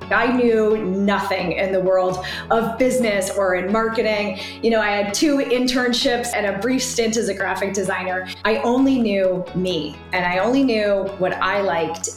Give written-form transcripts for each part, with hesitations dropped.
I knew nothing in the world of business or in marketing. I had 2 internships and a brief stint as a graphic designer. I only knew me, and I only knew what I liked.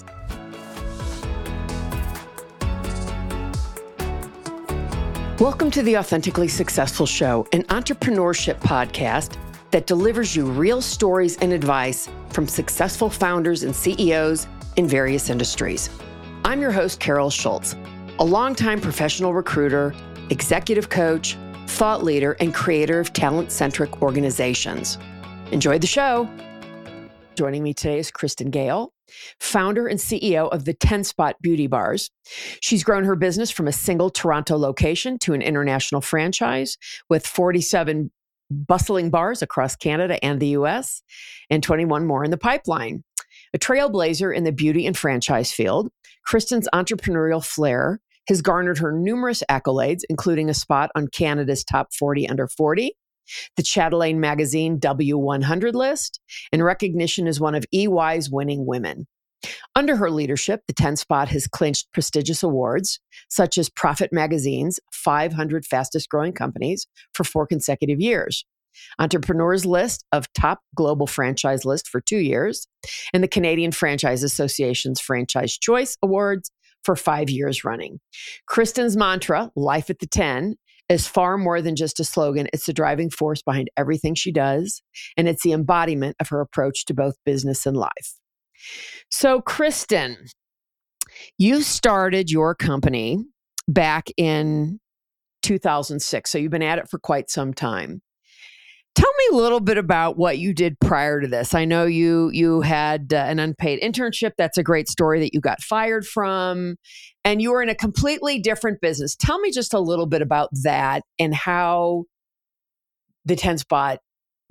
Welcome to the Authentically Successful Show, an entrepreneurship podcast that delivers you real stories and advice from successful founders and CEOs in various industries. I'm your host, Carol Schultz, a longtime professional recruiter, executive coach, thought leader, and creator of talent-centric organizations. Enjoy the show. Joining me today is Kristen Gale, founder and CEO of the 10 Spot Beauty Bars. She's grown her business from a single Toronto location to an international franchise with 47 bustling bars across Canada and the US, and 21 more in the pipeline. A trailblazer in the beauty and franchise field, Kristen's entrepreneurial flair has garnered her numerous accolades, including a spot on Canada's Top 40 Under 40, the Chatelaine Magazine W100 list, and recognition as one of EY's winning women. Under her leadership, the 10 Spot has clinched prestigious awards, such as Profit Magazine's 500 Fastest Growing Companies for 4 consecutive years, Entrepreneur's List of Top Global Franchise List for 2 years, and the Canadian Franchise Association's Franchise Choice Awards for 5 years running. Kristen's mantra, Life at the 10, is far more than just a slogan. It's the driving force behind everything she does, and it's the embodiment of her approach to both business and life. So, Kristen, you started your company back in 2006, so you've been at it for quite some time. Tell me a little bit about what you did prior to this. I know you had an unpaid internship. That's a great story that you got fired from, and you were in a completely different business. Tell me just a little bit about that and how the 10 Spot,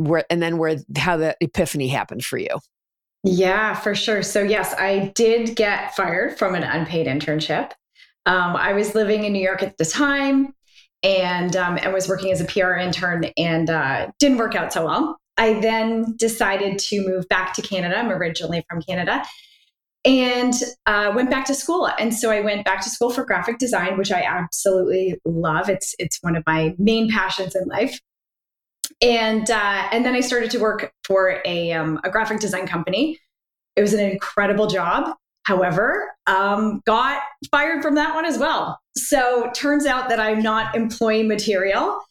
how the epiphany happened for you. Yeah, for sure. So yes, I did get fired from an unpaid internship. I was living in New York at the time, and was working as a PR intern, and didn't work out so well. I then decided to move back to Canada. I'm originally from Canada, and went back to school. And so I went back to school for graphic design, which I absolutely love. It's one of my main passions in life. And then I started to work for a graphic design company. It was an incredible job. However, got fired from that one as well. So turns out that I'm not employee material.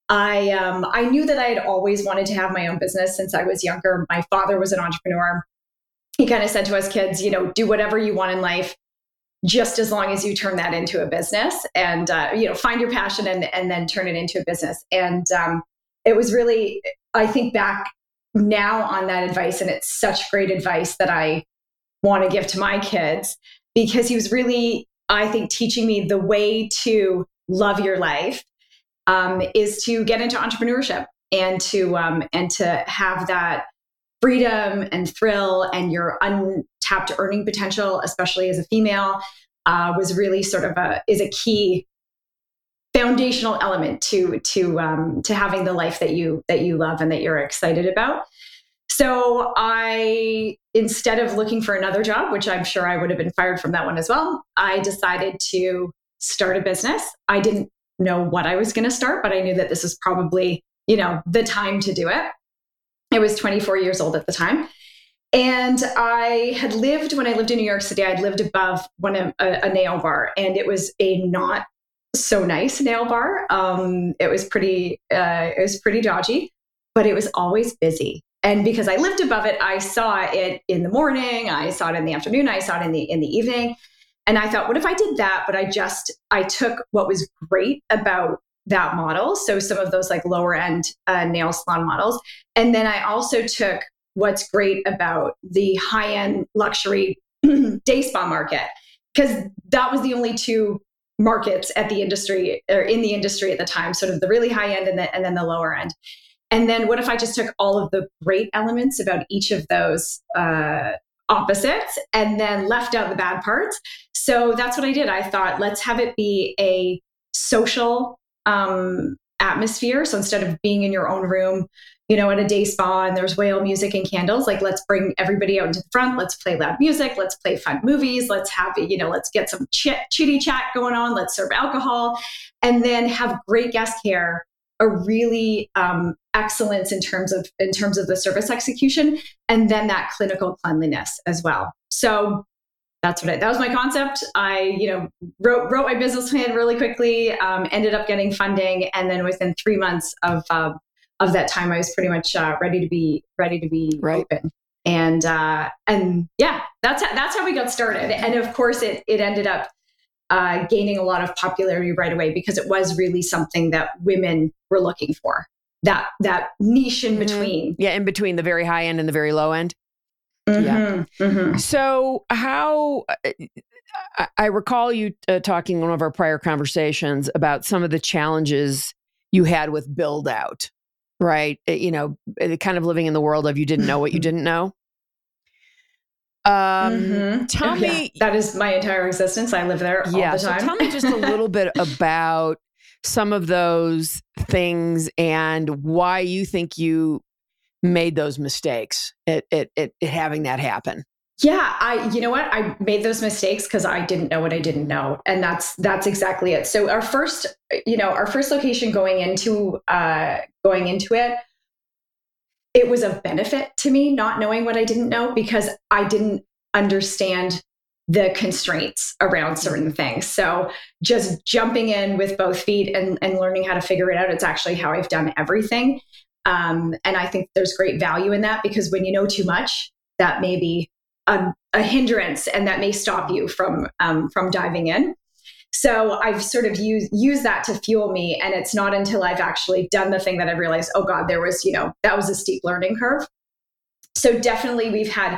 I knew that I had always wanted to have my own business since I was younger. My father was an entrepreneur. He kind of said to us kids, do whatever you want in life, just as long as you turn that into a business, and find your passion and then turn it into a business. And it was really, I think back now on that advice, and it's such great advice that I want to give to my kids, because he was really, I think, teaching me the way to love your life is to get into entrepreneurship and to have that freedom and thrill and your untapped earning potential, especially as a female, was really is a key foundational element to having the life that you love and that you're excited about. So I, instead of looking for another job, which I'm sure I would have been fired from that one as well, I decided to start a business. I didn't know what I was going to start, but I knew that this was probably, the time to do it. I was 24 years old at the time. And when I lived in New York City, I'd lived above a nail bar, and it was a not so nice nail bar. It was pretty dodgy, but it was always busy. And because I lived above it, I saw it in the morning, I saw it in the afternoon, I saw it in the evening. And I thought, what if I did that? But I took what was great about that model. So some of those like lower end nail salon models. And then I also took what's great about the high end luxury day spa market, because that was the only 2 markets in the industry at the time, sort of the really high end and then the lower end. And then what if I just took all of the great elements about each of those opposites and then left out the bad parts? So that's what I did. I thought, let's have it be a social atmosphere. So instead of being in your own room, at a day spa and there's whale music and candles, like let's bring everybody out into the front. Let's play loud music. Let's play fun movies. Let's have, let's get some chitty chat going on. Let's serve alcohol and then have great guest care, a really excellence in terms of the service execution, and then that clinical cleanliness as well. So that was my concept. I, wrote my business plan really quickly, ended up getting funding. And then within 3 months of that time, I was pretty much ready to be right. open. And yeah, that's how we got started. And of course it ended up gaining a lot of popularity right away because it was really something that women were looking for, that niche in between. Yeah. In between the very high end and the very low end. So how, I recall you talking in one of our prior conversations about some of the challenges you had with build out, right? Kind of living in the world of you didn't know what you didn't know. Tell me, that is my entire existence. I live there all the time. So tell me just a little bit about some of those things and why you think you made those mistakes at having that happen. Yeah, I made those mistakes because I didn't know what I didn't know. And that's exactly it. So our first location going into it was a benefit to me not knowing what I didn't know because I didn't understand the constraints around certain things. So just jumping in with both feet and learning how to figure it out, it's actually how I've done everything. And I think there's great value in that because when you know too much, that may be a hindrance and that may stop you from diving in. So I've sort of used that to fuel me. And it's not until I've actually done the thing that I realized, oh God, there was, that was a steep learning curve. So definitely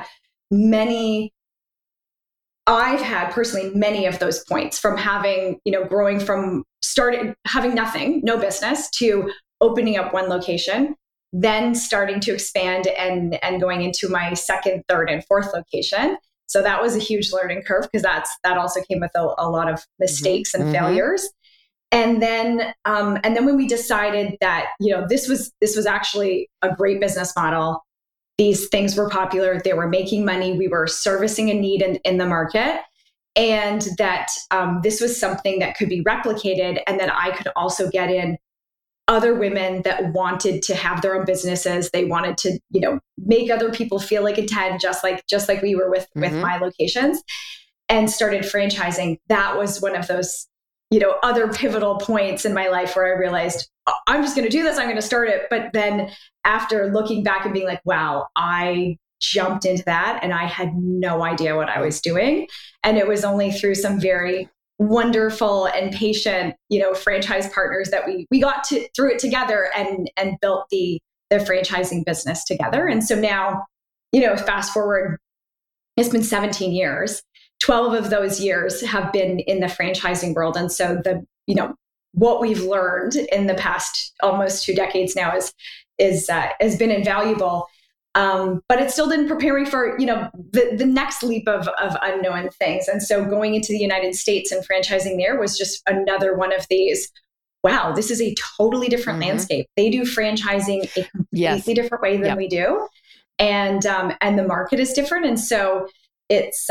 I've had personally many of those points from having, growing from having nothing, no business to opening up one location, then starting to expand and going into my second, third, and fourth location. So that was a huge learning curve because that also came with a lot of mistakes and failures. And then when we decided that, this was actually a great business model, these things were popular, they were making money, we were servicing a need in the market, and that this was something that could be replicated and that I could also get in other women that wanted to have their own businesses. They wanted to, make other people feel like a 10, just like we were with my locations, and started franchising. That was one of those, other pivotal points in my life where I realized I'm just going to do this. I'm going to start it. But then after looking back and being like, wow, I jumped into that and I had no idea what I was doing. And it was only through some very wonderful and patient, franchise partners that we got through it together and built the franchising business together. And so now, fast forward, it's been 17 years. 12 of those years have been in the franchising world. And so what we've learned in the past almost 2 decades now has been invaluable. But it still didn't prepare me for, the next leap of unknown things. And so going into the United States and franchising there was just another one of these, wow, this is a totally different landscape. They do franchising a completely different way than we do. And the market is different. And so it's,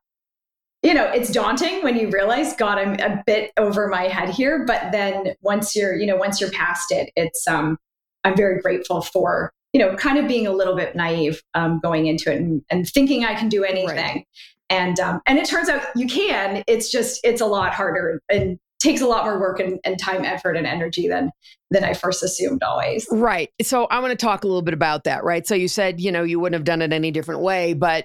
it's daunting when you realize, God, I'm a bit over my head here. But then once you're past it, it's, I'm very grateful for, kind of being a little bit naive going into it and thinking I can do anything. Right. And it turns out you can. It's a lot harder and takes a lot more work and time, effort, and energy than I first assumed always. Right. So I want to talk a little bit about that, right? So you said, you wouldn't have done it any different way, but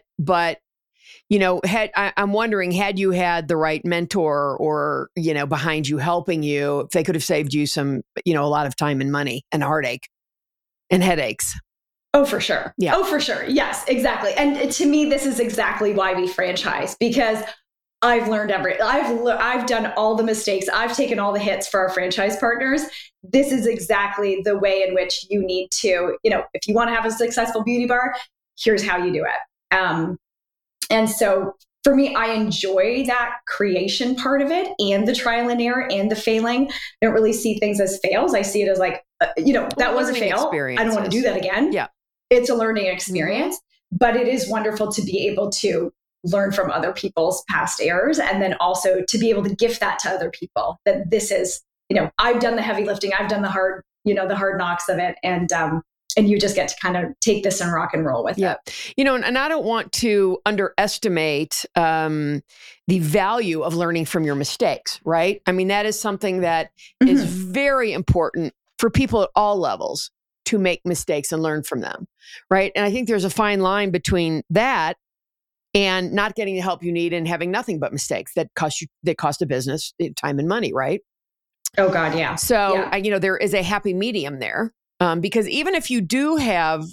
I'm wondering, had you had the right mentor or, behind you helping you, if they could have saved you some, a lot of time and money and heartache and headaches. Oh, for sure. Yeah. Oh, for sure. Yes, exactly. And to me, this is exactly why we franchise, because I've learned I've done all the mistakes. I've taken all the hits for our franchise partners. This is exactly the way in which you need to, if you want to have a successful beauty bar, here's how you do it. And so for me, I enjoy that creation part of it and the trial and error and the failing. I don't really see things as fails. I see it as like, that was a fail. I don't want to do that again. Yeah. It's a learning experience, but it is wonderful to be able to learn from other people's past errors. And then also to be able to gift that to other people, that this is, I've done the heavy lifting. I've done the hard knocks of it. And you just get to kind of take this and rock and roll with it. And I don't want to underestimate the value of learning from your mistakes, right? I mean, that is something that is very important for people at all levels, to make mistakes and learn from them, right? And I think there's a fine line between that and not getting the help you need and having nothing but mistakes that cost a business time and money, right? Oh God, yeah. So, there is a happy medium there. Because even if you do have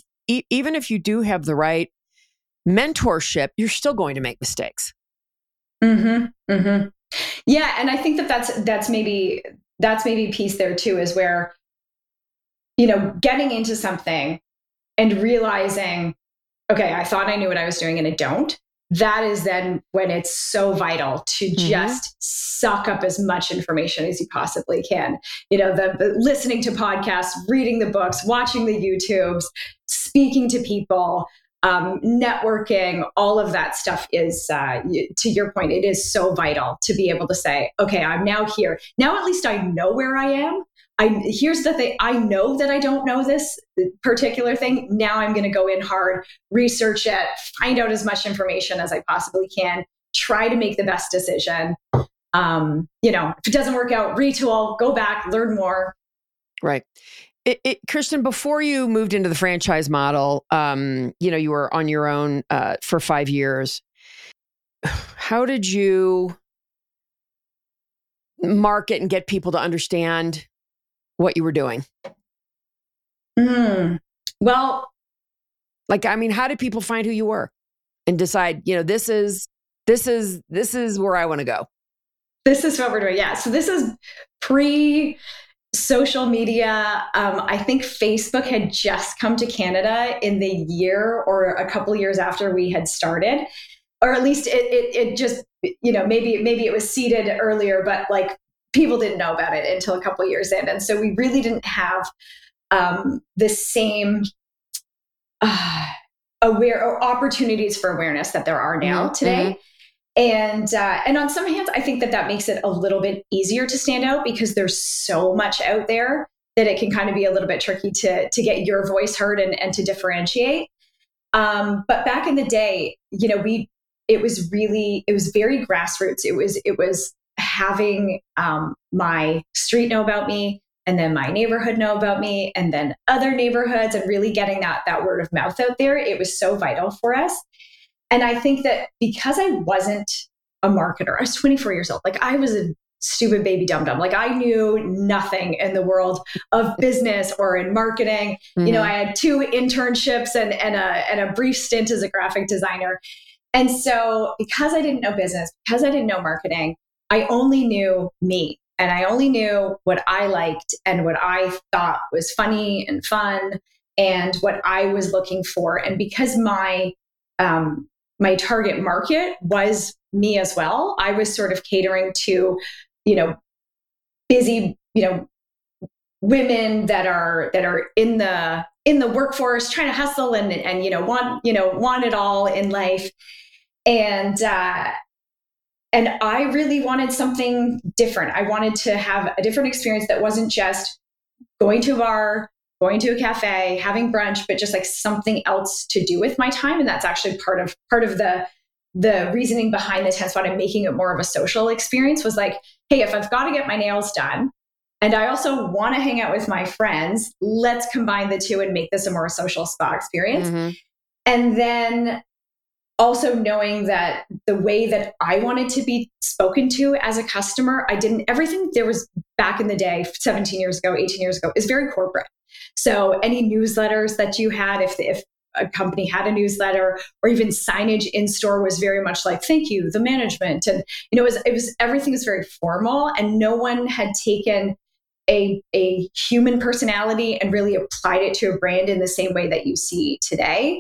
the right mentorship, you're still going to make mistakes. Yeah, and I think that's maybe a piece there too, is where getting into something and realizing, okay, I thought I knew what I was doing and I don't. That is then when it's so vital to just suck up as much information as you possibly can. The listening to podcasts, reading the books, watching the YouTubes, speaking to people, networking, all of that stuff is, to your point, it is so vital to be able to say, okay, I'm now here. Now at least I know where I am. Here's the thing. I know that I don't know this particular thing. Now I'm going to go in hard, research it, find out as much information as I possibly can, try to make the best decision. If it doesn't work out, retool, go back, learn more. Right. Kirsten, before you moved into the franchise model, you were on your own for 5 years. How did you market and get people to understand what you were doing? Well, how did people find who you were and decide, this is where I want to go? This is what we're doing. Yeah. So this is pre-social media. I think Facebook had just come to Canada in the year or a couple of years after we had started, or at least it just, maybe it was seeded earlier, but like, people didn't know about it until a couple of years in. And so we really didn't have the same opportunities for awareness that there are now today. And on some hands, I think that makes it a little bit easier to stand out because there's so much out there that it can kind of be a little bit tricky to get your voice heard and to differentiate. But back in the day, it was very grassroots. It was having my street know about me, and then my neighborhood know about me, and then other neighborhoods, and really getting that word of mouth out there. It was so vital for us. And I think that because I wasn't a marketer, I was 24 years old. Like, I was a stupid baby dum-dum. Like, I knew nothing in the world of business or in marketing. I had 2 internships and a brief stint as a graphic designer. And so because I didn't know business, because I didn't know marketing, I only knew me, and I only knew what I liked and what I thought was funny and fun and what I was looking for. And because my target market was me as well, I was sort of catering to, busy, women that are in the workforce, trying to hustle and want it all in life. And I really wanted something different. I wanted to have a different experience that wasn't just going to a bar, going to a cafe, having brunch, but just like something else to do with my time. And that's actually part of the reasoning behind the 10 Spot and making it more of a social experience was like, hey, if I've got to get my nails done and I also want to hang out with my friends, let's combine the two and make this a more social spa experience. And then also knowing that the way that I wanted to be spoken to as a customer, everything there was back in the day, 17 years ago, 18 years ago, is very corporate. So any newsletters that you had, if a company had a newsletter or even signage in store was very much like, thank you, the management. And, everything was very formal, and no one had taken a human personality and really applied it to a brand in the same way that you see today.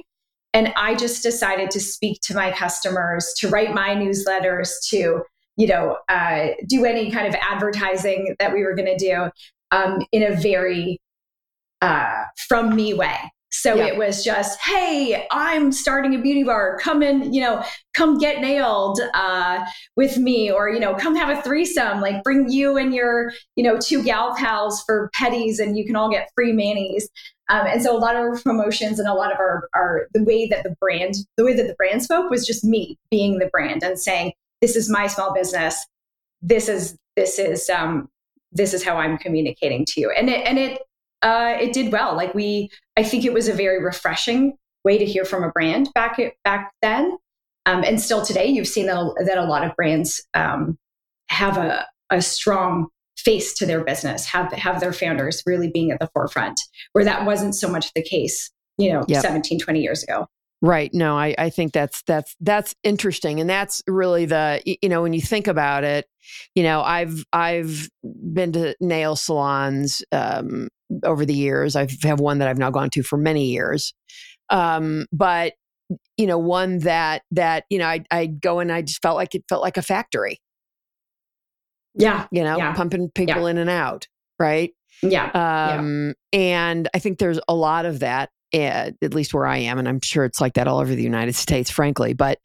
And I just decided to speak to my customers, to write my newsletters, to, do any kind of advertising that we were going to do in a very from me way. So it was just, hey, I'm starting a beauty bar. Come in, come get nailed with me, or, come have a threesome, like bring you and your, 2 gal pals for petties and you can all get free manis. And so a lot of our promotions and a lot of our the way that the brand spoke was just me being the brand and saying, this is my small business. This is how I'm communicating to you. And it did well. Like I think it was a very refreshing way to hear from a brand back then. And still today, you've seen that a lot of brands have a strong face to their business, have their founders really being at the forefront, where that wasn't so much the case, 17, 20 years ago. Right. No, I think that's interesting. And that's really when you think about it, I've been to nail salons over the years. I have one that I've now gone to for many years. But one that I'd go and I just felt like a factory. Yeah. Pumping people in and out. Right. Yeah. And I think there's a lot of that, at least where I am. And I'm sure it's like that all over the United States, frankly. But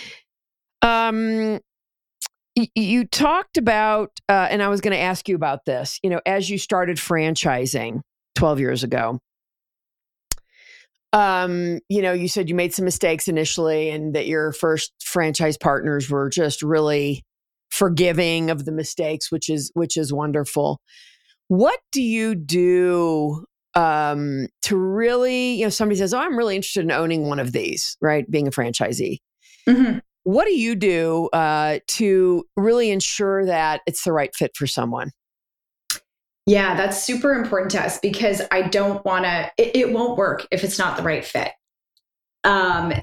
you talked about, and I was going to ask you about this, as you started franchising 12 years ago, you said you made some mistakes initially and that your first franchise partners were just really forgiving of the mistakes, which is wonderful. What do you do to really, somebody says, oh, I'm really interested in owning one of these, right? Being a franchisee. Mm-hmm. What do you do to really ensure that it's the right fit for someone? Yeah, that's super important to us because I don't want to, it won't work if it's not the right fit. And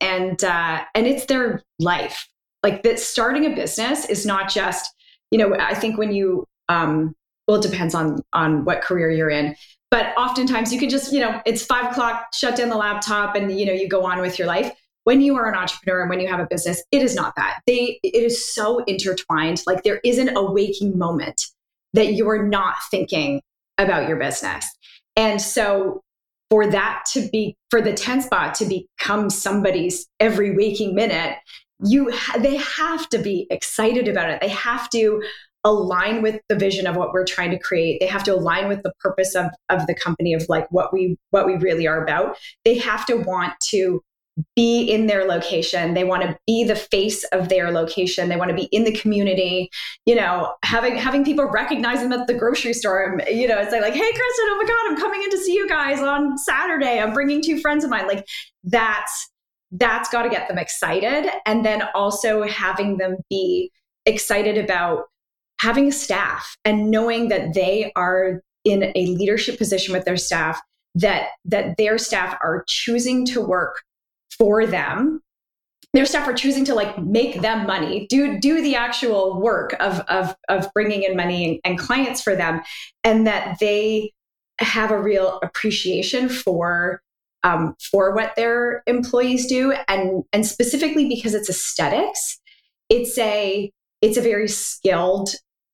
it's their life. Like that starting a business is not just, I think when you, it depends on what career you're in, but oftentimes you can just, it's 5 o'clock, shut down the laptop and, you go on with your life. When you are an entrepreneur and when you have a business, it is not that. It is so intertwined. Like there isn't a waking moment that you are not thinking about your business. And so for the 10 spot to become somebody's every waking minute, they have to be excited about it. They have to align with the vision of what we're trying to create. They have to align with the purpose of the company, of like what we really are about. They have to want to be in their location. They want to be the face of their location. They want to be in the community, having people recognize them at the grocery store. It's like, hey, Kristen, oh my God, I'm coming in to see you guys on Saturday. I'm bringing 2 friends of mine. Like that's got to get them excited. And then also having them be excited about having a staff and knowing that they are in a leadership position with their staff, that their staff are choosing to work for them. Their staff are choosing to like make them money, do the actual work of bringing in money and clients for them, and that they have a real appreciation for what their employees do, and specifically because it's aesthetics, it's a very skilled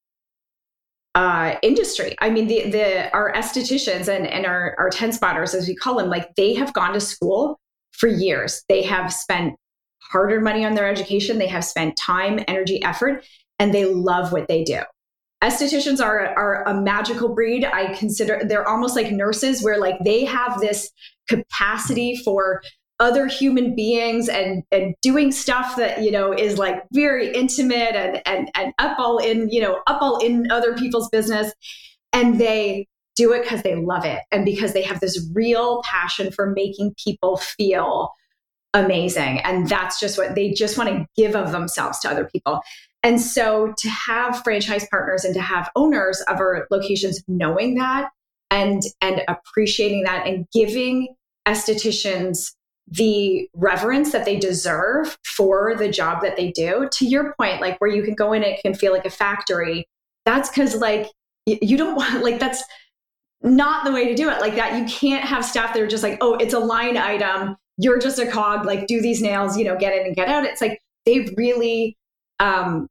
industry. I mean, our estheticians and our 10 spotters, as we call them, like they have gone to school for years. They have spent hard-earned money on their education. They have spent time, energy, effort, and they love what they do. Estheticians are a magical breed. I consider they're almost like nurses, where like they have this capacity for other human beings and doing stuff that, is like very intimate and up all in other people's business. And they do it because they love it and because they have this real passion for making people feel amazing. And that's just what they just want to give of themselves to other people. And so to have franchise partners and to have owners of our locations knowing that and appreciating that and giving estheticians the reverence that they deserve for the job that they do, to your point, like where you can go in, it can feel like a factory. That's because like you don't want, like that's not the way to do it. Like that, you can't have staff that are just like, oh, it's a line item. you're just a cog, like do these nails, get in and get out. It's like they really are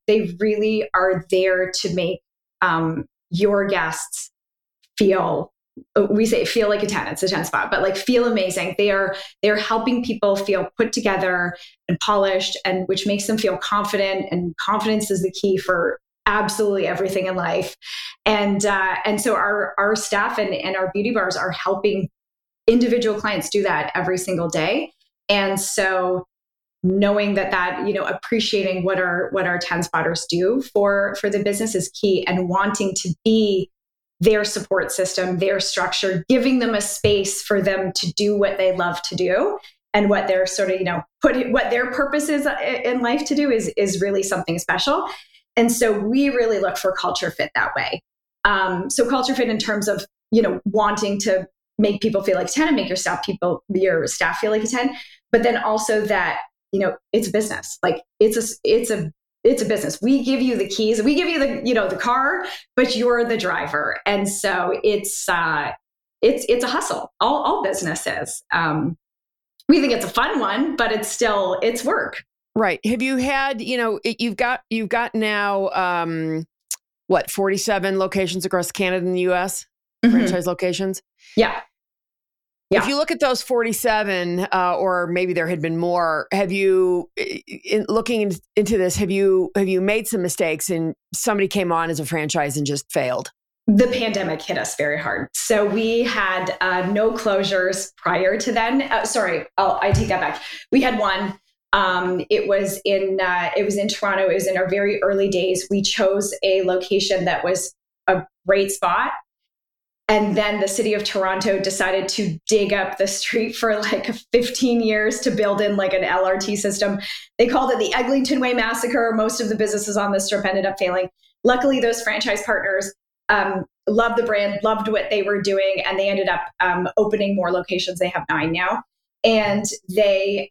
there to make your guests feel, we say feel like a 10, it's a 10 spot, but like feel amazing. They're helping people feel put together and polished, and which makes them feel confident, and confidence is the key for absolutely everything in life. And so our staff and our beauty bars are helping individual clients do that every single day. And so knowing that, appreciating what our 10 spotters do for the business is key, and wanting to be their support system, their structure, giving them a space for them to do what they love to do, and what they're sort of, what their purpose is in life to do is really something special. And so we really look for culture fit that way. So culture fit in terms of, wanting to make people feel like a 10 and make your staff feel like a 10, but then also that, it's a business. Like it's a business. We give you the keys, we give you the car, but you're the driver. And so it's a hustle. All businesses. We think it's a fun one, but it's work. Right. Have you had, you've got now, 47 locations across Canada and the US, franchise locations? Yeah. If you look at those 47, or maybe there had been more, have you, in looking into this, have you made some mistakes and somebody came on as a franchise and just failed? The pandemic hit us very hard. So we had no closures prior to then. I take that back. We had one. It was in Toronto. It was in our very early days. We chose a location that was a great spot. And then the city of Toronto decided to dig up the street for like 15 years to build in like an LRT system. They called it the Eglinton Way Massacre. Most of the businesses on the strip ended up failing. Luckily, those franchise partners loved the brand, loved what they were doing, and they ended up opening more locations. They have 9 now. And they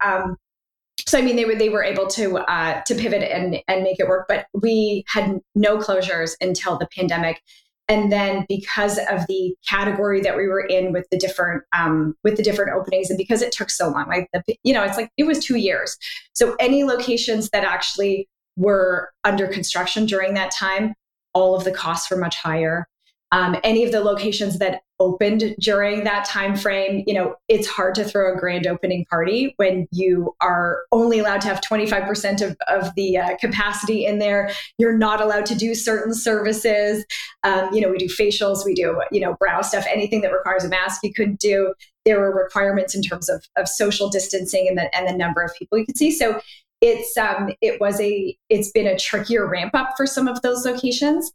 they were able to pivot and make it work. But we had no closures until the pandemic. And then because of the category that we were in with the different openings, and because it took so long, it was 2 years. So any locations that actually were under construction during that time, all of the costs were much higher. Any of the locations that opened during that time frame, it's hard to throw a grand opening party when you are only allowed to have 25% of the capacity in there. You're not allowed to do certain services. We do facials, we do, brow stuff, anything that requires a mask you couldn't do. There were requirements in terms of social distancing and the number of people you could see. So it's been a trickier ramp up for some of those locations.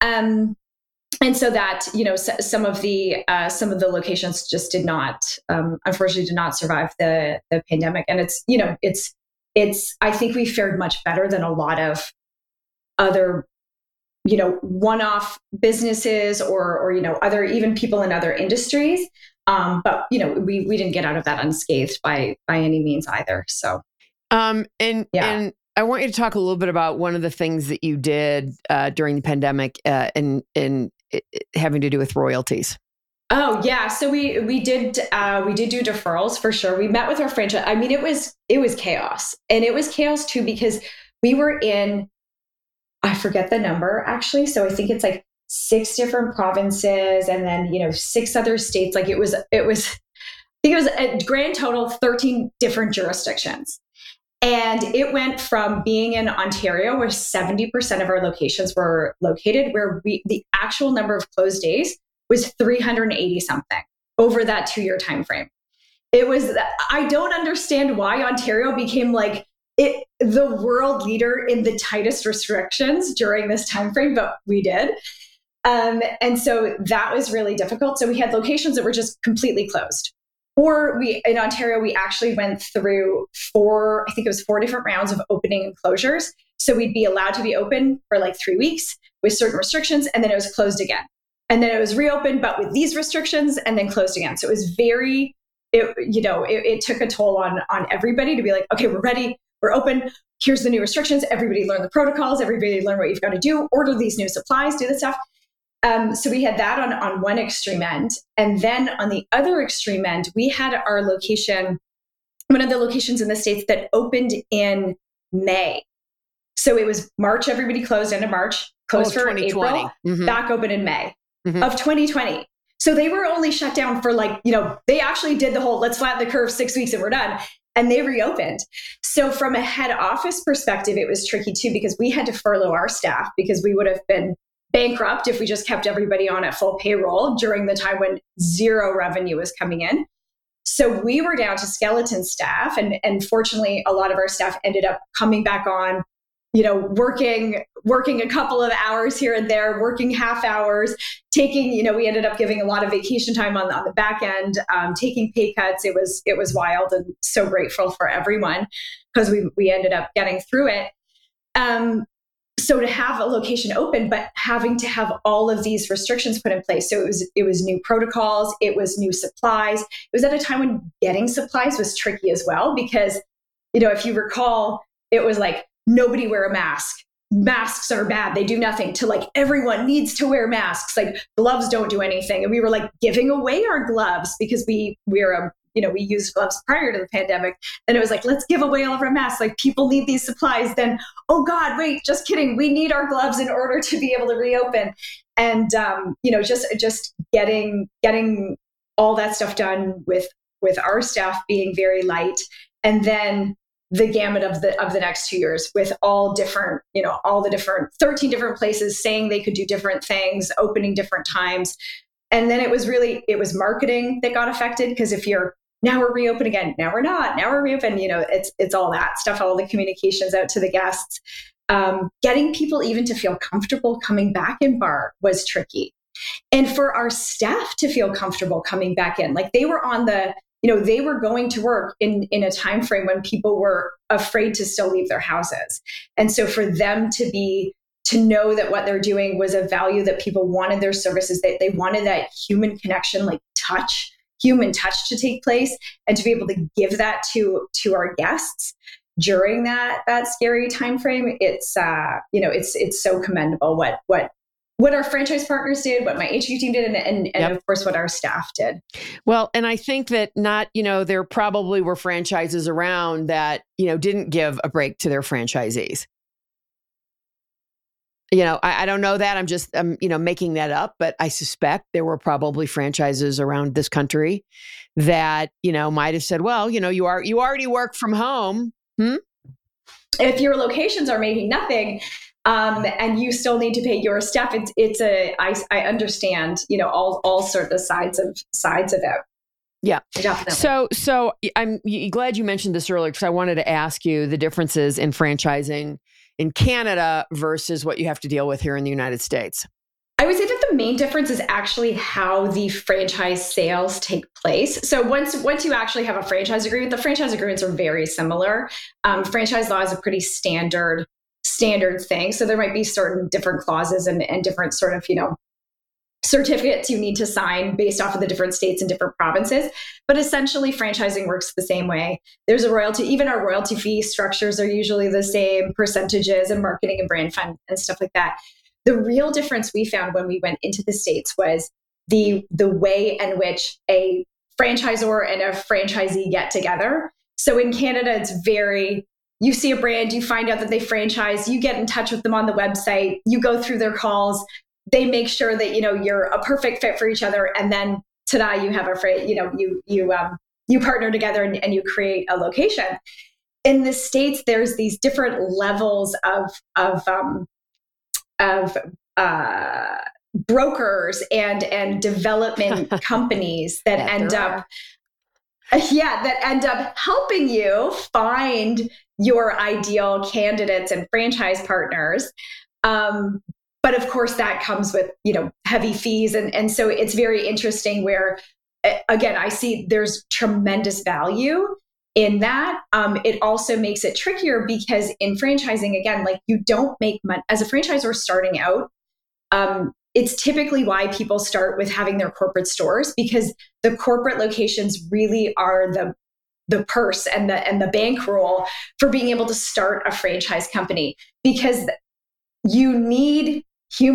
And so that, some of the locations just unfortunately did not survive the pandemic. And it's I think we fared much better than a lot of other, one-off businesses or other, even people in other industries. But we didn't get out of that unscathed by any means either. So, and I want you to talk a little bit about one of the things that you did during the pandemic, and having to do with royalties. Oh yeah, so we did do deferrals for sure. We met with our franchise. I mean, it was chaos, and it was chaos too because we were in, I forget the number actually. So I think it's like 6 different provinces, and then 6 other states. Like it was I think it was a grand total of 13 different jurisdictions. And it went from being in Ontario, where 70% of our locations were located, where the actual number of closed days was 380 something over that 2-year time frame. I don't understand why Ontario became like the world leader in the tightest restrictions during this time frame, but we did. And so that was really difficult. So we had locations that were just completely closed. Or in Ontario, we actually went through 4 different rounds of opening and closures. So we'd be allowed to be open for like 3 weeks with certain restrictions, and then it was closed again. And then it was reopened, but with these restrictions, and then closed again. So it was it took a toll on everybody to be like, okay, we're ready, we're open, here's the new restrictions, everybody learn the protocols, everybody learn what you've got to do, order these new supplies, do this stuff. So we had that on one extreme end. And then on the other extreme end, we had our location one of the locations in the States that opened in May. So it was March, everybody closed end of March, closed for 2020. April, back open in May of 2020. So they were only shut down for they actually did the whole, let's flatten the curve 6 weeks and we're done. And they reopened. So from a head office perspective, it was tricky too, because we had to furlough our staff because we would have been bankrupt if we just kept everybody on at full payroll during the time when zero revenue was coming in. So we were down to skeleton staff. And fortunately, a lot of our staff ended up coming back on, working a couple of hours here and there, working half hours, taking, we ended up giving a lot of vacation time on the back end, taking pay cuts. It was wild, and so grateful for everyone because we ended up getting through it. So to have a location open, but having to have all of these restrictions put in place. So it was new protocols, it was new supplies. It was at a time when getting supplies was tricky as well, because, if you recall, it was like, nobody wear a mask. Masks are bad. They do nothing, to everyone needs to wear masks. Gloves don't do anything. And we were giving away our gloves because we used gloves prior to the pandemic. And it was let's give away all of our masks. People need these supplies. Then, oh God, wait, just kidding. We need our gloves in order to be able to reopen. And, just getting all that stuff done with our staff being very light. And then the gamut of the next 2 years with all the different 13 different places saying they could do different things, opening different times. And then it was marketing that got affected, because if you're, now we're reopen again, now we're not, now we're reopen, it's all that stuff, all the communications out to the guests. Getting people even to feel comfortable coming back in bar was tricky. And for our staff to feel comfortable coming back in, they were on the, they were going to work in a time frame when people were afraid to still leave their houses. And so for them to know that what they're doing was a value, that people wanted their services, that they wanted that human connection, human touch to take place, and to be able to give that to our guests during that scary time frame, it's so commendable what our franchise partners did, what my HQ team did, and yep. Of course, what our staff did. Well, and I think that there probably were franchises around that, didn't give a break to their franchisees. I don't know that. I'm just, making that up, but I suspect there were probably franchises around this country that, might have said, well, you already work from home. If your locations are making nothing, and you still need to pay your staff, I understand, all sort of sides of it. Yeah. Definitely. So I'm glad you mentioned this earlier, because I wanted to ask you the differences in franchising in Canada versus what you have to deal with here in the United States. I would say that the main difference is actually how the franchise sales take place. So once you actually have a franchise agreement, the franchise agreements are very similar. Franchise law is a pretty standard thing. So there might be certain different clauses and different sort of, certificates you need to sign based off of the different states and different provinces. But essentially, franchising works the same way. There's a royalty, even our royalty fee structures are usually the same, percentages and marketing and brand fund and stuff like that. The real difference we found when we went into the States was the way in which a franchisor and a franchisee get together. So in Canada, it's you see a brand, you find out that they franchise, you get in touch with them on the website, you go through their calls, they make sure that, you're a perfect fit for each other. And then ta-da, you have you partner together and you create a location. In the States, there's these different levels of brokers and development companies that end up helping you find your ideal candidates and franchise partners. But of course, that comes with, heavy fees. And so it's very interesting where, again, I see there's tremendous value in that. It also makes it trickier because in franchising, again, you don't make money as a franchisor starting out. It's typically why people start with having their corporate stores, because the corporate locations really are the purse and the bankroll for being able to start a franchise company, because you need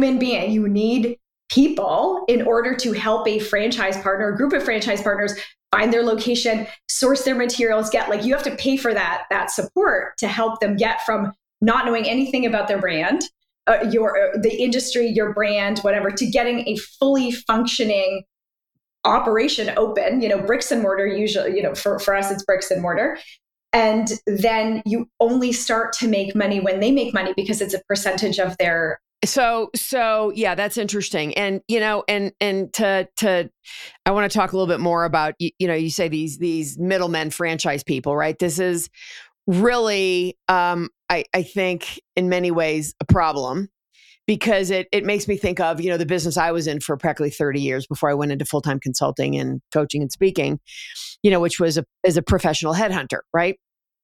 you need people in order to help a franchise partner, a group of franchise partners find their location, source their materials, you have to pay for that support to help them get from not knowing anything about their brand, the industry, your brand, whatever, to getting a fully functioning operation open, bricks and mortar usually, for us, it's bricks and mortar. And then you only start to make money when they make money because it's a percentage of their. So yeah, that's interesting. And, and to I want to talk a little bit more about, you say these middlemen franchise people, right? This is really, I think in many ways a problem. Because it makes me think of, the business I was in for practically 30 years before I went into full-time consulting and coaching and speaking, which was as a professional headhunter, right?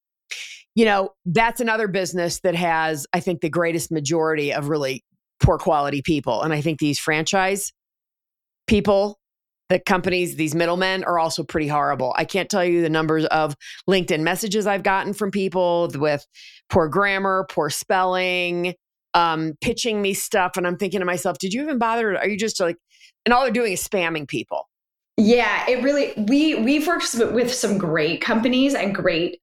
That's another business that has, I think, the greatest majority of really poor quality people. And I think these franchise people, the companies, these middlemen are also pretty horrible. I can't tell you the numbers of LinkedIn messages I've gotten from people with poor grammar, poor spelling, pitching me stuff. And I'm thinking to myself, did you even bother? Are you just and all they're doing is spamming people. Yeah, it really, we've worked with some great companies and great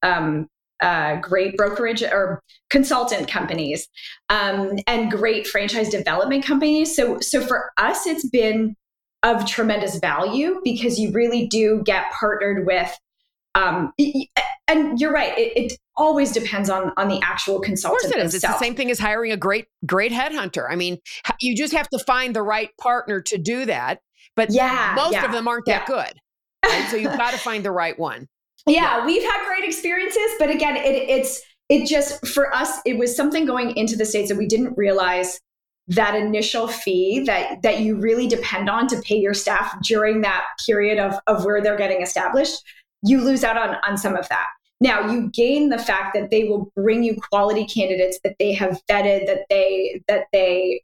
brokerage or consultant companies, and great franchise development companies. So for us, it's been of tremendous value because you really do get partnered with, and you're right. It always depends on the actual consultant. Of course it is. It's the same thing as hiring a great headhunter. I mean, you just have to find the right partner to do that. But most of them aren't that good. Right? So you've got to find the right one. Yeah, we've had great experiences, but again, it just, for us, it was something going into the States that we didn't realize that initial fee that you really depend on to pay your staff during that period of where they're getting established. You lose out on some of that. Now you gain the fact that they will bring you quality candidates that they have vetted, that they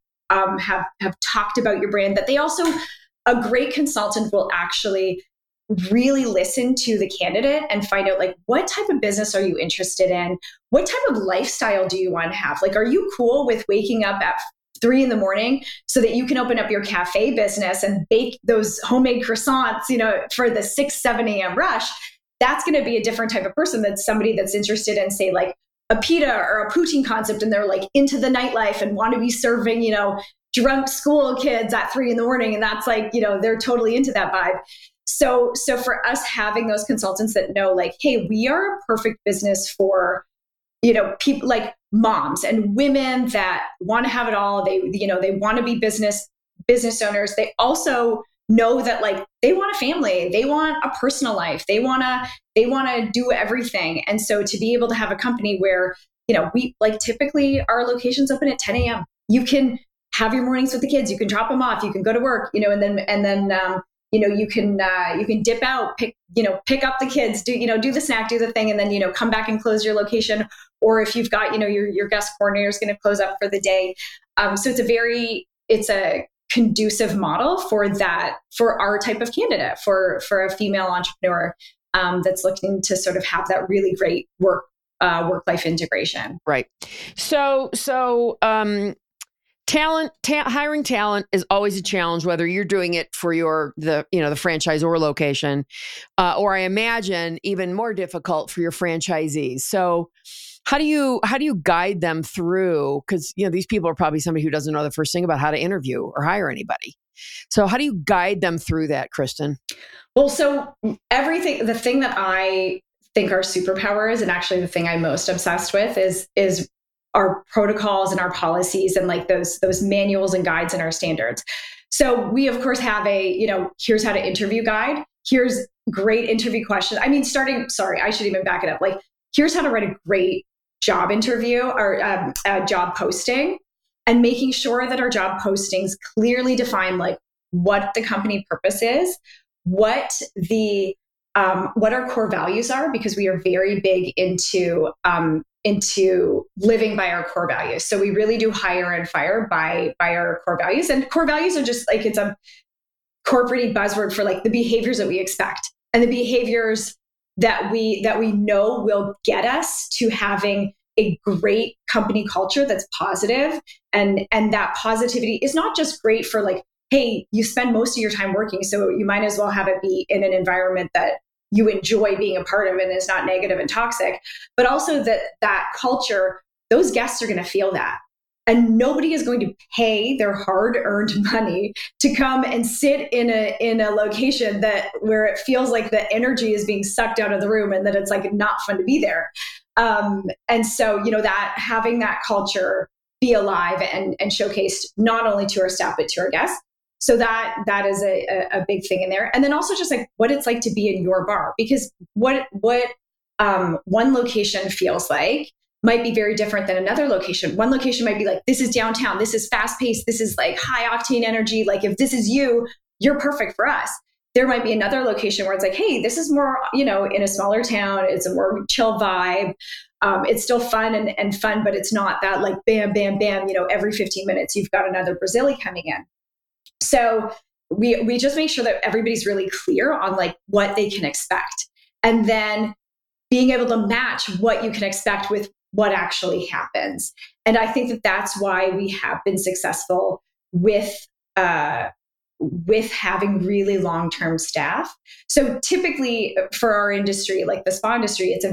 have talked about your brand, that they also, a great consultant will actually really listen to the candidate and find out what type of business are you interested in? What type of lifestyle do you want to have? Are you cool with waking up at 3 a.m. so that you can open up your cafe business and bake those homemade croissants, for the 6, 7 a.m. rush? That's going to be a different type of person than somebody that's interested in, say, a pita or a poutine concept, and they're into the nightlife and want to be serving, drunk school kids at 3 a.m. And that's they're totally into that vibe. So for us, having those consultants that know, hey, we are a perfect business for, people like moms and women that want to have it all. They want to be business owners. They also know that they want a family, they want a personal life, they want to do everything. And so to be able to have a company where, we typically our locations open at 10 a.m. You can have your mornings with the kids, you can drop them off, you can go to work, and then you can dip out, pick up the kids, do the snack, do the thing, and then, come back and close your location. Or if you've got, your guest coordinator is going to close up for the day. So it's a conducive model for our type of candidate, for a female entrepreneur that's looking to sort of have that really great work-life integration. Right. So hiring talent is always a challenge, whether you're doing it for the franchise or location, or I imagine even more difficult for your franchisees. So how do you guide them through? Because these people are probably somebody who doesn't know the first thing about how to interview or hire anybody. So how do you guide them through that, Kristen? Well, so the thing that I think our superpower is, and actually the thing I'm most obsessed with is our protocols and our policies and those manuals and guides and our standards. So we of course have here's how to interview guide. Here's great interview questions. I mean, I should even back it up. Here's how to write a great job interview or a job posting, and making sure that our job postings clearly define what the company purpose is, what our core values are, because we are very big into living by our core values. So we really do hire and fire by our core values. And core values are just it's a corporate buzzword for the behaviors that we expect and the behaviors that we know will get us to having a great company culture that's positive. And that positivity is not just great for hey, you spend most of your time working, so you might as well have it be in an environment that you enjoy being a part of and is not negative and toxic, but also that culture, those guests are going to feel that. And nobody is going to pay their hard-earned money to come and sit in a location where it feels like the energy is being sucked out of the room and that it's like not fun to be there. And so, that having that culture be alive and showcased not only to our staff but to our guests. So that is a big thing in there. And then also just like what it's like to be in your bar, because what one location feels like might be very different than another location. One location might be like, this is downtown, this is fast paced, this is like high octane energy. Like if this is you're perfect for us. There might be another location where it's like, hey, this is more, in a smaller town, it's a more chill vibe. It's still fun and fun, but it's not that like bam, bam, bam, every 15 minutes you've got another Brazili coming in. So we just make sure that everybody's really clear on like what they can expect. And then being able to match what you can expect with what actually happens. And I think that that's why we have been successful with having really long-term staff. So typically for our industry, like the spa industry, it's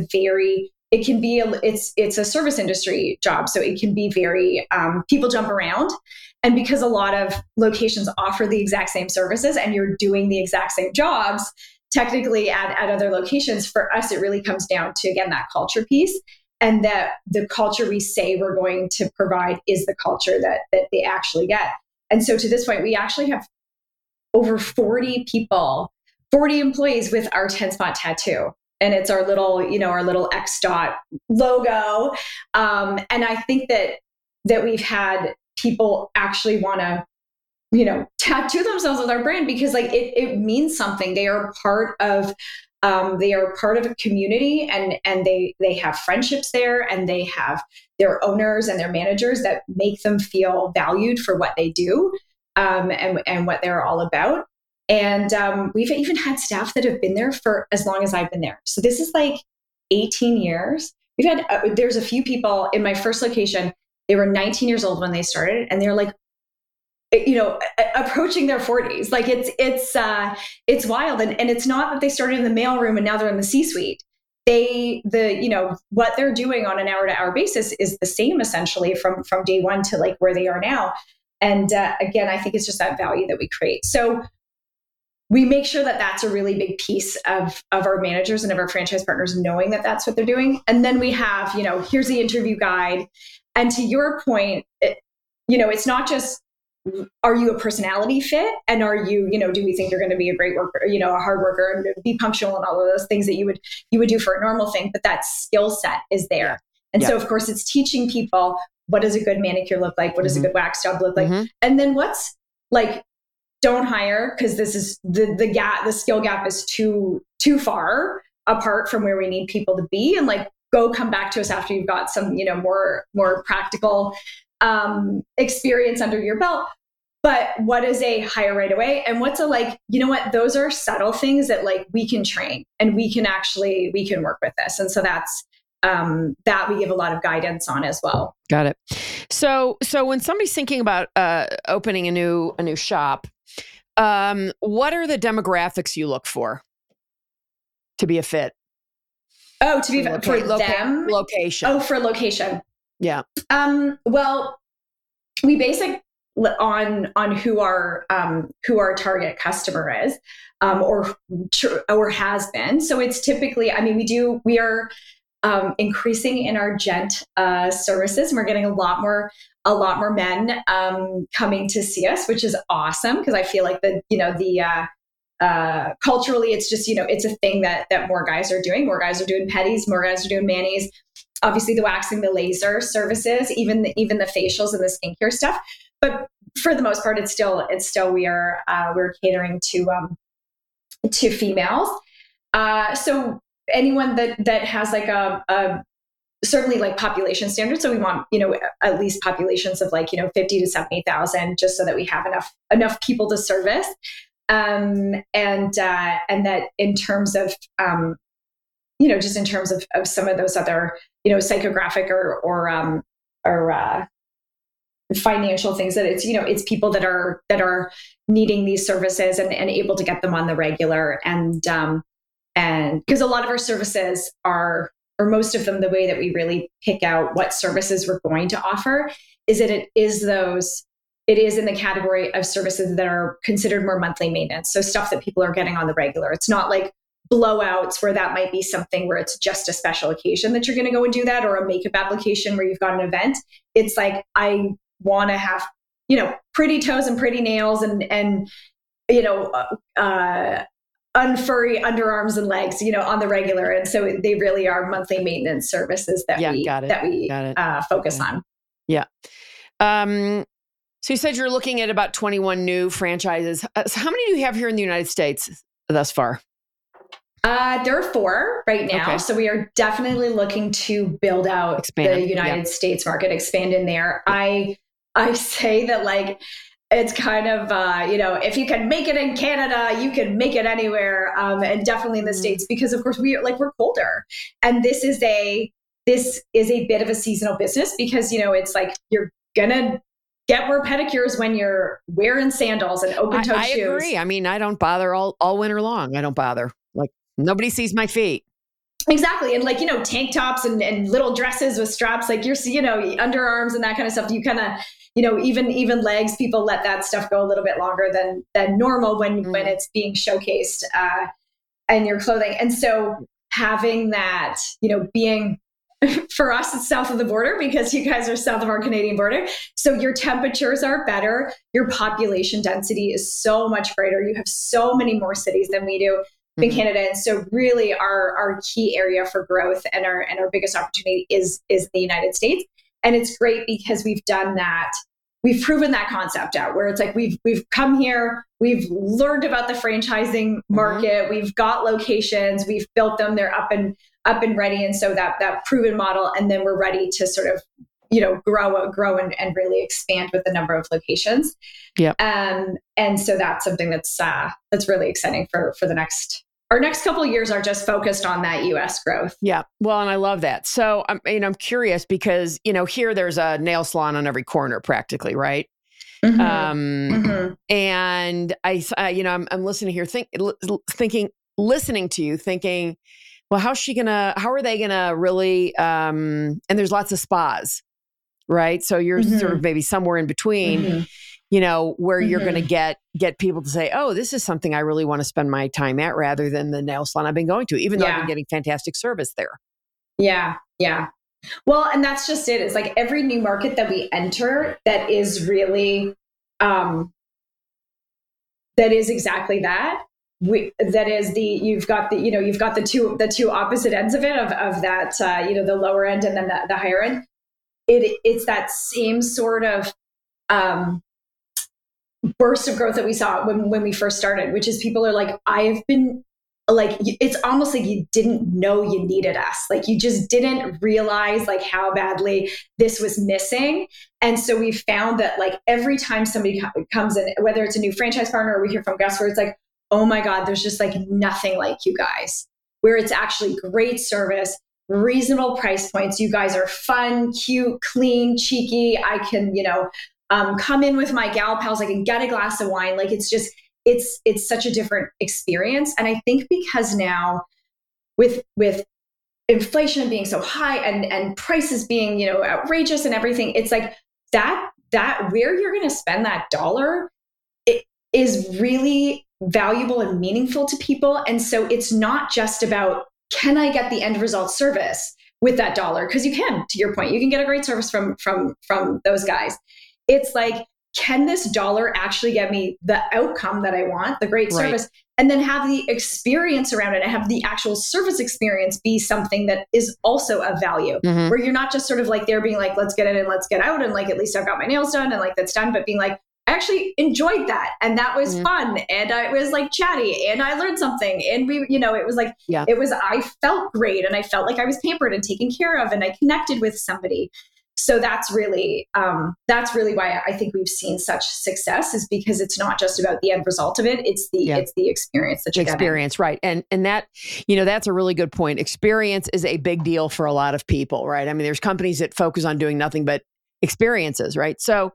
a service industry job. So it can be very, people jump around. And because a lot of locations offer the exact same services and you're doing the exact same jobs, technically at other locations, for us, it really comes down to, again, that culture piece. And that the culture we say we're going to provide is the culture that they actually get. And so to this point, we actually have over 40 employees with our 10-spot tattoo. And it's our little X dot logo. And I think that we've had people actually want to, tattoo themselves with our brand because like it means something. They are part of a community and they have friendships there and they have their owners and their managers that make them feel valued for what they do and what they're all about. And we've even had staff that have been there for as long as I've been there. So this is like 18 years. There's a few people in my first location, they were 19 years old when they started and they're like, approaching their 40s. Like it's wild. And it's not that they started in the mailroom and now they're in the C-suite. What they're doing on an hour-to-hour basis is the same essentially from day one to like where they are now. And again, I think it's just that value that we create. So we make sure that that's a really big piece of our managers and of our franchise partners knowing that that's what they're doing. And then we have, here's the interview guide. And to your point, it's not just, are you a personality fit? And are you, do we think you're going to be a great worker, a hard worker and be punctual and all of those things that you would do for a normal thing, but that skill set is there. And so of course it's teaching people, what does a good manicure look like? What does a good wax job look like? And then what's like, don't hire because this is the skill gap is too far apart from where we need people to be, and like come back to us after you've got some more practical experience under your belt. But what is a hire right away, and what's a like, those are subtle things that like we can train and we can work with this. And so that's that we give a lot of guidance on as well. Got it. So when somebody's thinking about opening a new shop, what are the demographics you look for to be a fit? Oh, to be for them? Location. Oh, for location. Yeah. Well, we base it on who our target customer is, or has been. So it's typically, we are increasing in our gent services, and we're getting a lot more men coming to see us, which is awesome because I feel like culturally it's just it's a thing that more guys are doing. More guys are doing pedis, more guys are doing manis. Obviously, the waxing, the laser services, even the facials and the skincare stuff. But for the most part, it's still we're catering to females. So anyone that has like a certainly like population standards. So we want, at least populations of like, 50 to 70,000, just so that we have enough people to service. And that in terms of, just in terms of some of those other, psychographic or financial things, that it's people that are needing these services and able to get them on the regular. And and because a lot of our services are, or most of them, the way that we really pick out what services we're going to offer is that it is in the category of services that are considered more monthly maintenance. So stuff that people are getting on the regular. It's not like blowouts where that might be something where it's just a special occasion that you're going to go and do that, or a makeup application where you've got an event. It's like, I want to have, pretty toes and pretty nails and unfurry underarms and legs, on the regular. And so they really are monthly maintenance services that we focus on. Yeah. So you said you're looking at about 21 new franchises. So how many do you have here in the United States thus far? There are 4 right now. Okay. So we are definitely looking to build out the United States market, expand in there. I say that, like, it's kind of, if you can make it in Canada, you can make it anywhere. And definitely in the States, because of course we're colder. And this is a bit of a seasonal business because, it's like, you're gonna get more pedicures when you're wearing sandals and open-toed shoes. I agree. I mean, I don't bother all winter long. I don't bother. Like, nobody sees my feet. Exactly. And tank tops and little dresses with straps, like you're, underarms and that kind of stuff. You kind of, even legs, people let that stuff go a little bit longer than normal when it's being showcased and your clothing. And so having that, being, for us, it's south of the border because you guys are south of our Canadian border. So your temperatures are better. Your population density is so much greater. You have so many more cities than we do in Canada. And so really our key area for growth and our biggest opportunity is the United States. And it's great because we've done that. We've proven that concept out where it's like, we've come here, we've learned about the franchising market, we've got locations, we've built them, they're up and ready. And so that proven model, and then we're ready to sort of, grow and really expand with the number of locations. Yeah. And so that's something that's really exciting for our next couple of years are just focused on that US growth. Yeah. Well, and I love that. So I'm curious because, here there's a nail salon on every corner practically, right? And I'm listening here, listening to you thinking, well, how are they gonna really, and there's lots of spas, right? So you're sort of maybe somewhere in between, where you're going to get people to say, oh, this is something I really want to spend my time at rather than the nail salon I've been going to, even though I've been getting fantastic service there. Yeah. Yeah. Well, and that's just it. It's like every new market that we enter that is really, that is exactly that. You've got the two opposite ends of it of that, the lower end and then the higher end. It's that same sort of, burst of growth that we saw when we first started, which is people are like, I've been like, it's almost like you didn't know you needed us. Like you just didn't realize like how badly this was missing. And so we found that like every time somebody comes in, whether it's a new franchise partner or we hear from guests where it's like, oh my God, there's just like nothing like you guys, where it's actually great service, reasonable price points. You guys are fun, cute, clean, cheeky. I can, come in with my gal pals. I can get a glass of wine. Like it's such a different experience. And I think because now with inflation being so high and prices being, outrageous and everything, it's like that where you're going to spend that dollar, it is really valuable and meaningful to people. And so it's not just about, can I get the end result service with that dollar? Because you can, to your point, you can get a great service from those guys. It's like, can this dollar actually get me the outcome that I want, the great service, and then have the experience around it and have the actual service experience be something that is also of value, where you're not just sort of like there being like, let's get in and let's get out. And like, at least I've got my nails done and like, that's done. But being like, I actually enjoyed that. And that was fun. And I was like chatty and I learned something. And we, it was like, I felt great. And I felt like I was pampered and taken care of. And I connected with somebody. So that's really why I think we've seen such success, is because it's not just about the end result of it. It's the experience that you get. Experience, right. And that, that's a really good point. Experience is a big deal for a lot of people, right? I mean, there's companies that focus on doing nothing but experiences, right? So,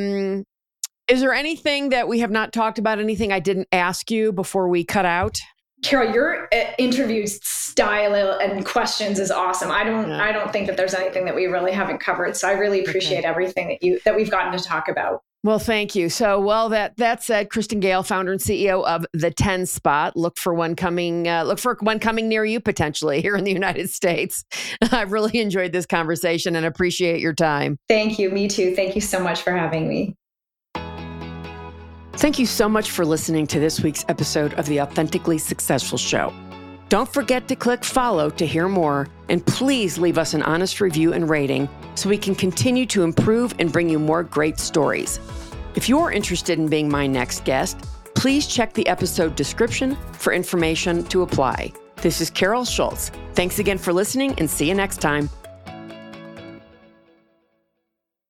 is there anything that we have not talked about, anything I didn't ask you before we cut out? Carol, your interview style and questions is awesome. I don't think that there's anything that we really haven't covered. So I really appreciate everything that we've gotten to talk about. Well, thank you. So, that said, Kristen Gale, founder and CEO of The 10 Spot. Look for one coming near you potentially here in the United States. I've really enjoyed this conversation and appreciate your time. Thank you. Me too. Thank you so much for having me. Thank you so much for listening to this week's episode of the Authentically Successful Show. Don't forget to click follow to hear more, and please leave us an honest review and rating so we can continue to improve and bring you more great stories. If you're interested in being my next guest, please check the episode description for information to apply. This is Carol Schultz. Thanks again for listening, and see you next time.